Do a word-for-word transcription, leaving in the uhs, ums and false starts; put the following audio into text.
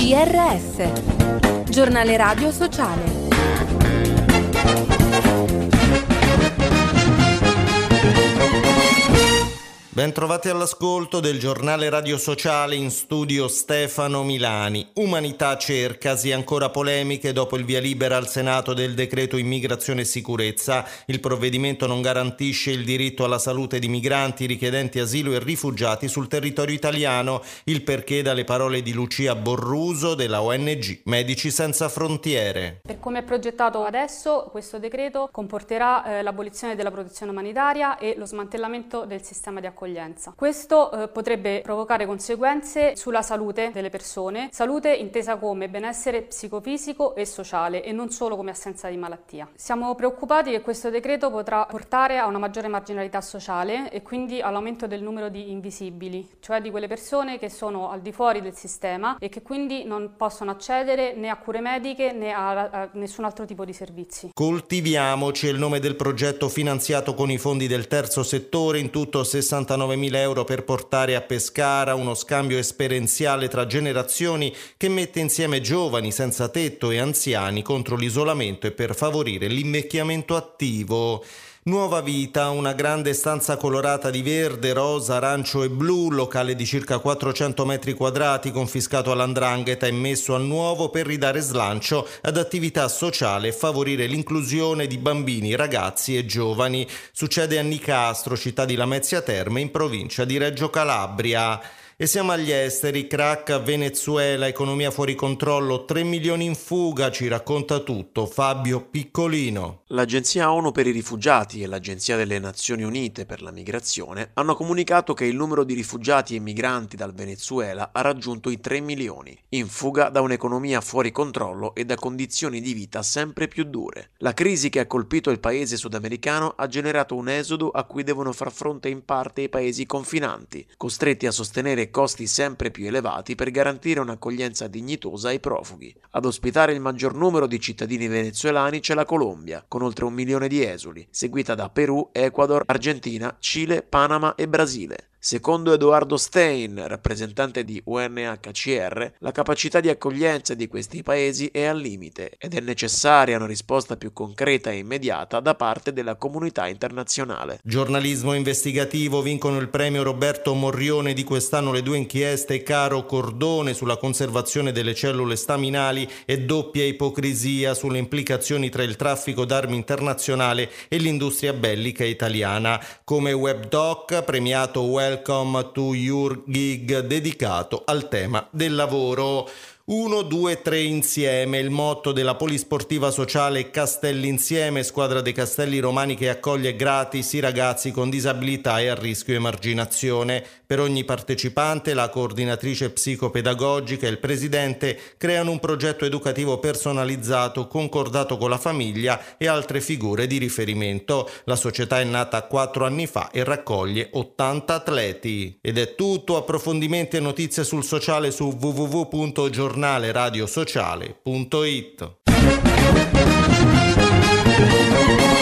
G R S, Giornale Radio Sociale. Ben trovati all'ascolto del Giornale Radio Sociale, in studio Stefano Milani. Umanità cercasi, ancora polemiche dopo il via libera al Senato del decreto immigrazione e sicurezza. Il provvedimento non garantisce il diritto alla salute di migranti, richiedenti asilo e rifugiati sul territorio italiano. Il perché dalle parole di Lucia Borruso della O N G Medici Senza Frontiere. Per come è progettato adesso, questo decreto comporterà eh, l'abolizione della protezione umanitaria e lo smantellamento del sistema di accoglienza. Questo eh, potrebbe provocare conseguenze sulla salute delle persone, salute intesa come benessere psicofisico e sociale e non solo come assenza di malattia. Siamo preoccupati che questo decreto potrà portare a una maggiore marginalità sociale e quindi all'aumento del numero di invisibili, cioè di quelle persone che sono al di fuori del sistema e che quindi non possono accedere né a cure mediche né a, a nessun altro tipo di servizi. Coltiviamoci è il nome del progetto finanziato con i fondi del terzo settore, in tutto sessantanovemila euro per portare a Pescara uno scambio esperienziale tra generazioni che mette insieme giovani senza tetto e anziani contro l'isolamento e per favorire l'invecchiamento attivo. Nuova vita, una grande stanza colorata di verde, rosa, arancio e blu, locale di circa quattrocento metri quadrati confiscato all''ndrangheta e messo a nuovo per ridare slancio ad attività sociale e favorire l'inclusione di bambini, ragazzi e giovani. Succede a Nicastro, città di Lamezia Terme, in provincia di Reggio Calabria. E siamo agli esteri, crack a Venezuela, economia fuori controllo, tre milioni in fuga, ci racconta tutto Fabio Piccolino. L'Agenzia ONU per i rifugiati e l'Agenzia delle Nazioni Unite per la migrazione hanno comunicato che il numero di rifugiati e migranti dal Venezuela ha raggiunto i tre milioni, in fuga da un'economia fuori controllo e da condizioni di vita sempre più dure. La crisi che ha colpito il paese sudamericano ha generato un esodo a cui devono far fronte in parte i paesi confinanti, costretti a sostenere costi sempre più elevati per garantire un'accoglienza dignitosa ai profughi. Ad ospitare il maggior numero di cittadini venezuelani c'è la Colombia, con oltre un milione di esuli, seguita da Perù, Ecuador, Argentina, Cile, Panama e Brasile. Secondo Edoardo Stein, rappresentante di U N H C R, la capacità di accoglienza di questi paesi è al limite ed è necessaria una risposta più concreta e immediata da parte della comunità internazionale. Giornalismo investigativo, vincono il premio Roberto Morrione di quest'anno le due inchieste Caro Cordone sulla conservazione delle cellule staminali e Doppia ipocrisia sulle implicazioni tra il traffico d'armi internazionale e l'industria bellica italiana. Come webdoc premiato Welcome to Your Gig, dedicato al tema del lavoro. uno, due, tre insieme, il motto della polisportiva sociale Castelli Insieme, squadra dei Castelli Romani che accoglie gratis i ragazzi con disabilità e a rischio emarginazione. Per ogni partecipante, la coordinatrice psicopedagogica e il presidente creano un progetto educativo personalizzato, concordato con la famiglia e altre figure di riferimento. La società è nata quattro anni fa e raccoglie ottanta atleti. Ed è tutto, approfondimenti e notizie sul sociale su w w w punto giornale radio sociale punto it.